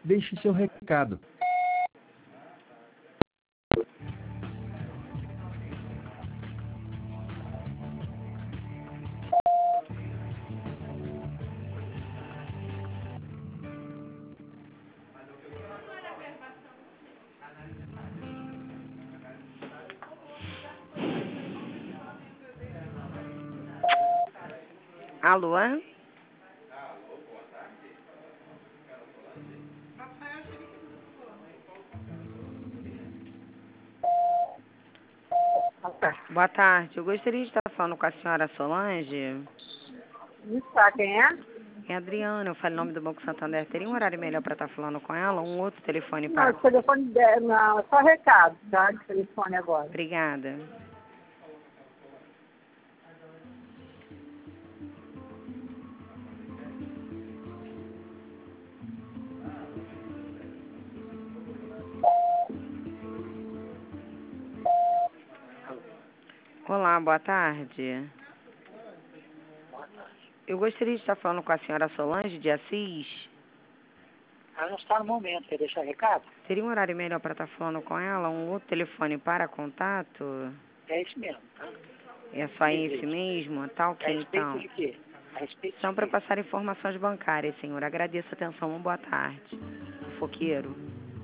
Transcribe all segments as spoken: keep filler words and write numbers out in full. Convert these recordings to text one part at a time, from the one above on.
Deixe seu recado. Alô? Boa tarde. Eu gostaria de estar falando com a senhora Solange. Está, quem é? É Adriana, eu falo em nome do Banco Santander. Teria um horário melhor para estar falando com ela? Um outro telefone Não, para... o telefone de... não, é só recado, tá? De telefone agora. Obrigada. Olá, boa tarde. Eu gostaria de estar falando com a senhora Solange de Assis. Ela não está no momento, quer deixar recado? Teria um horário melhor para estar falando com ela? Um outro telefone para contato? É isso mesmo, tá? É só esse mesmo? Tá ok, A respeito então. de quê? A respeito São de para quê? passar informações bancárias, senhor. Agradeço a atenção. Uma boa tarde. Foqueiro.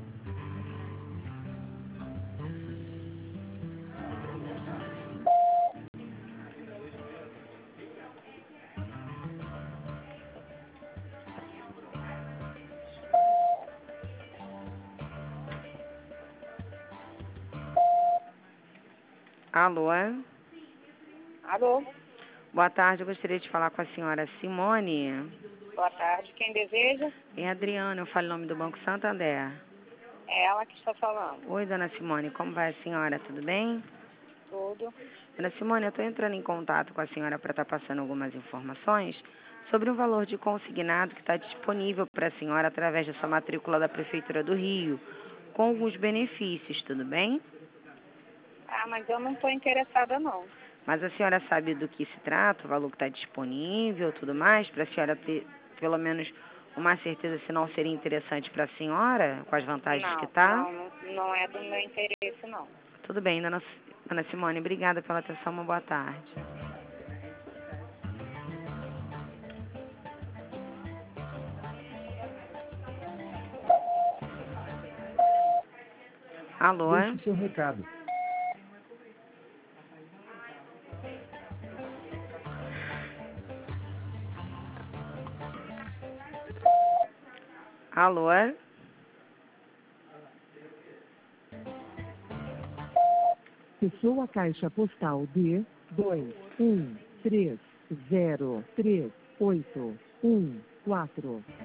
Alô? Alô? Boa tarde. Eu gostaria de falar com a senhora Simone. Boa tarde. Quem deseja? É Adriana. Eu falo em nome do Banco Santander. É ela que está falando. Oi, dona Simone. Como vai a senhora? Tudo bem? Tudo. Dona Simone, eu estou entrando em contato com a senhora para estar passando algumas informações sobre um valor de consignado que está disponível para a senhora através da sua matrícula da Prefeitura do Rio, com alguns benefícios, tudo bem? Ah, mas eu não estou interessada, não. Mas a senhora sabe do que se trata, o valor que está disponível, tudo mais, para a senhora ter pelo menos uma certeza se não seria interessante para a senhora, com as vantagens que Não, está? não, não, não é do meu interesse, não. Tudo bem, dona, dona Simone, obrigada pela atenção, uma boa tarde. Alô? Deixe seu recado. Alô? Pessoa caixa postal D dois um três zero três oito um quatro.